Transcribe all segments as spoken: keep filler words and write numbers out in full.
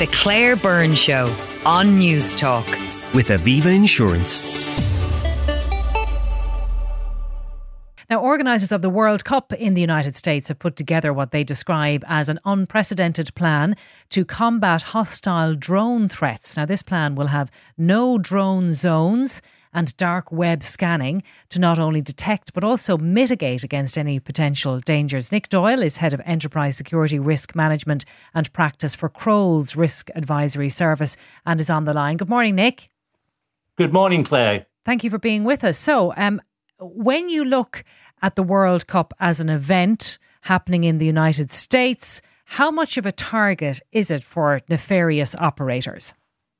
The Claire Byrne Show on News Talk. With Aviva Insurance. Now, organisers of the World Cup in the United States have put together what they describe as an unprecedented plan to combat hostile drone threats. Now, this plan will have no drone zones and dark web scanning to not only detect but also mitigate against any potential dangers. Nick Doyle is Head of Enterprise Security Risk Management and Practice for Kroll's Risk Advisory Service and is on the line. Good morning, Nick. Good morning, Claire. Thank you for being with us. So, um, when you look at the World Cup as an event happening in the United States, how much of a target is it for nefarious operators?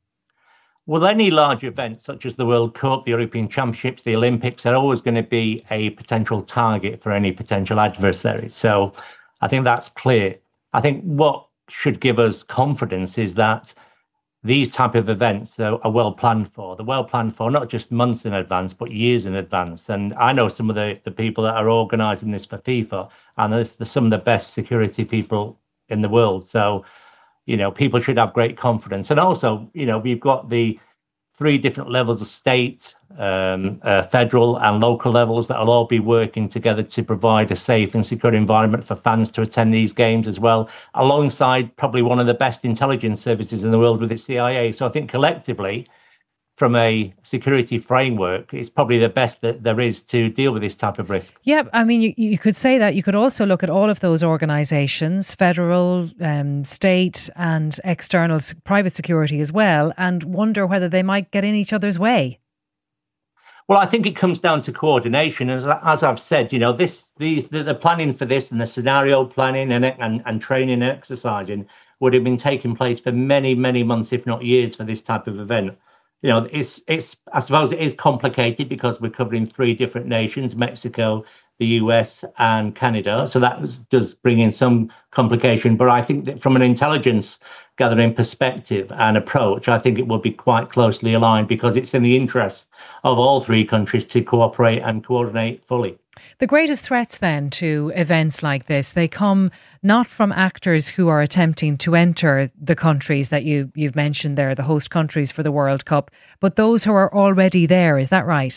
Well, any large events such as the World Cup, the European Championships, the Olympics are always going to be a potential target for any potential adversaries. So I think that's clear. I think what should give us confidence is that these type of events are, are well planned for. They're well planned for not just months in advance, but years in advance. And I know some of the, the people that are organising this for FIFA, and there's, there's some of the best security people in the world. So, you know, people should have great confidence. And also, you know, we've got the three different levels of state, um, uh, federal and local levels that will all be working together to provide a safe and secure environment for fans to attend these games as well, alongside probably one of the best intelligence services in the world with the C I A. So I think collectively, from a security framework, it's probably the best that there is to deal with this type of risk. Yeah, I mean, you, you could say that. You could also look at all of those organisations, federal, um, state and external private security as well, and wonder whether they might get in each other's way. Well, I think it comes down to coordination. As, as I've said, you know, this the, the, the planning for this and the scenario planning and, and, and training and exercising would have been taking place for many, many months, if not years, for this type of event. You know, it's it's. I suppose it is complicated because we're covering three different nations: Mexico, the U S, and Canada. So that does bring in some complication. But I think that from an intelligence gathering perspective and approach, I think it will be quite closely aligned because it's in the interest of all three countries to cooperate and coordinate fully. The greatest threats then to events like this, they come not from actors who are attempting to enter the countries that you, you've mentioned there, the host countries for the World Cup, but those who are already there. Is that right?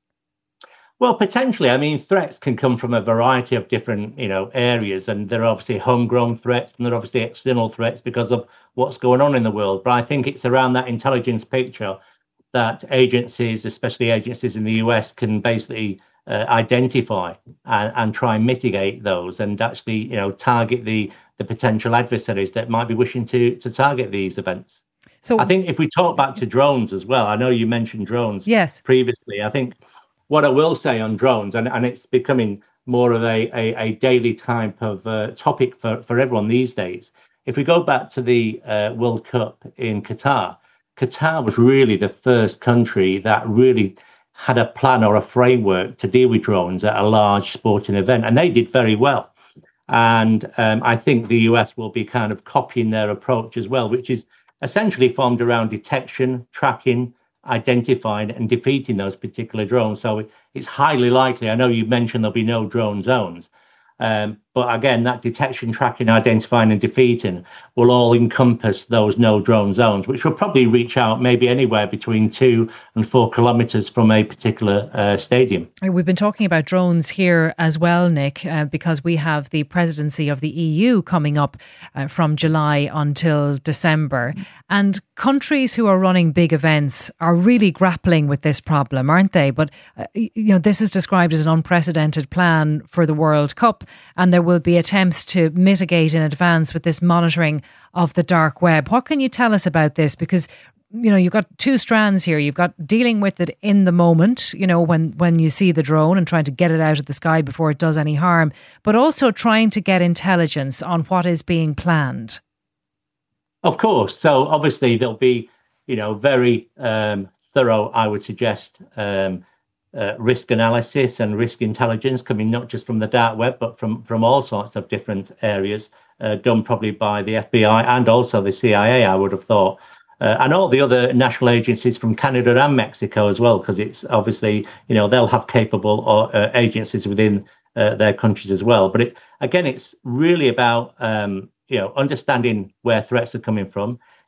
Well, potentially. I mean, threats can come from a variety of different, you know, areas, and there are obviously homegrown threats and there are obviously external threats because of what's going on in the world. But I think it's around that intelligence picture that agencies, especially agencies in the U S, can basically Uh, identify and, and try and mitigate those, and actually, you know, target the the potential adversaries that might be wishing to to target these events. So I think if we talk back to drones as well, I know you mentioned drones yes. previously. I think what I will say on drones, and, and it's becoming more of a, a, a daily type of uh, topic for, for everyone these days. If we go back to the uh, World Cup in Qatar, Qatar was really the first country that really had a plan or a framework to deal with drones at a large sporting event, and they did very well. And um, I think the U S will be kind of copying their approach as well, which is essentially formed around detection, tracking, identifying and defeating those particular drones. So it, it's highly likely, I know you mentioned there'll be no drone zones, um, but again, that detection, tracking, identifying and defeating will all encompass those no drone zones, which will probably reach out maybe anywhere between two and four kilometres from a particular uh, stadium. We've been talking about drones here as well, Nick, uh, because we have the presidency of the E U coming up uh, from July until December. And countries who are running big events are really grappling with this problem, aren't they? But, uh, you know, this is described as an unprecedented plan for the World Cup, and there will be attempts to mitigate in advance with this monitoring of the dark web. What can you tell us about this? Because, you know, you've got two strands here. You've got dealing with it in the moment, you know, when, when you see the drone and trying to get it out of the sky before it does any harm, but also trying to get intelligence on what is being planned. Of course. So obviously there'll be, you know, very um, thorough, I would suggest, um, Uh, risk analysis and risk intelligence coming not just from the dark web, but from, from all sorts of different areas, uh, done probably by the F B I and also the C I A, I would have thought, uh, and all the other national agencies from Canada and Mexico as well, because it's obviously, you know, they'll have capable or, uh, agencies within uh, their countries as well. But it, again, it's really about, um, you know, understanding where threats are coming from,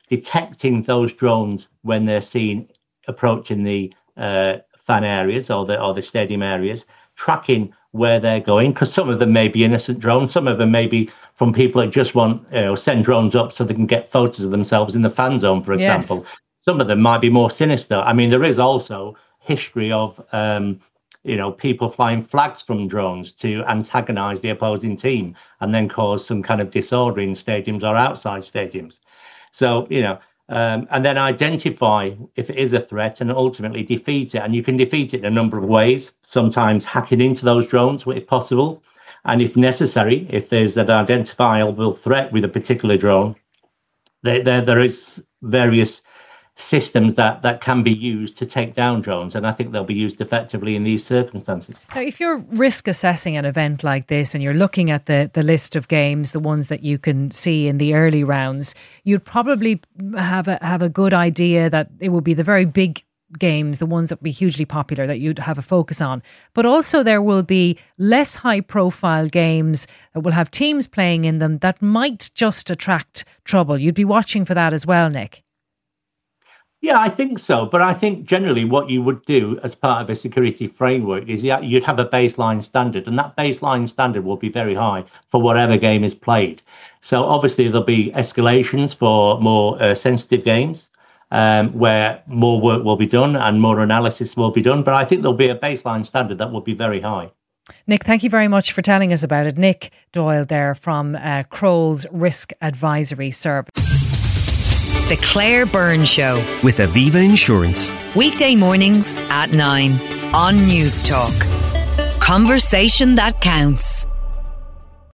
detecting those drones when they're seen approaching the uh, fan areas or the or the stadium areas, tracking where they're going, because some of them may be innocent drones, some of them may be from people that just want, you know, send drones up so they can get photos of themselves in the fan zone, for example. Yes. Some of them might be more sinister. I mean, there is also history of, um, you know, people flying flags from drones to antagonize the opposing team and then cause some kind of disorder in stadiums or outside stadiums. So, you know, um, and then identify if it is a threat and ultimately defeat it. And you can defeat it in a number of ways, sometimes hacking into those drones if possible. And if necessary, if there's an identifiable threat with a particular drone, there, there, there is various systems that, that can be used to take down drones. And I think they'll be used effectively in these circumstances. Now, if you're risk assessing an event like this and you're looking at the, the list of games, the ones that you can see in the early rounds, you'd probably have a, have a good idea that it will be the very big games, the ones that will be hugely popular, that you'd have a focus on. But also there will be less high profile games that will have teams playing in them that might just attract trouble. You'd be watching for that as well, Nick. Yeah, I think so. But I think generally what you would do as part of a security framework is you'd have a baseline standard, and that baseline standard will be very high for whatever game is played. So obviously there'll be escalations for more uh, sensitive games um, where more work will be done and more analysis will be done. But I think there'll be a baseline standard that will be very high. Nick, thank you very much for telling us about it. Nick Doyle there from uh, Kroll's Risk Advisory Service. The Claire Byrne Show with Aviva Insurance. Weekday mornings at nine on News Talk. Conversation that counts.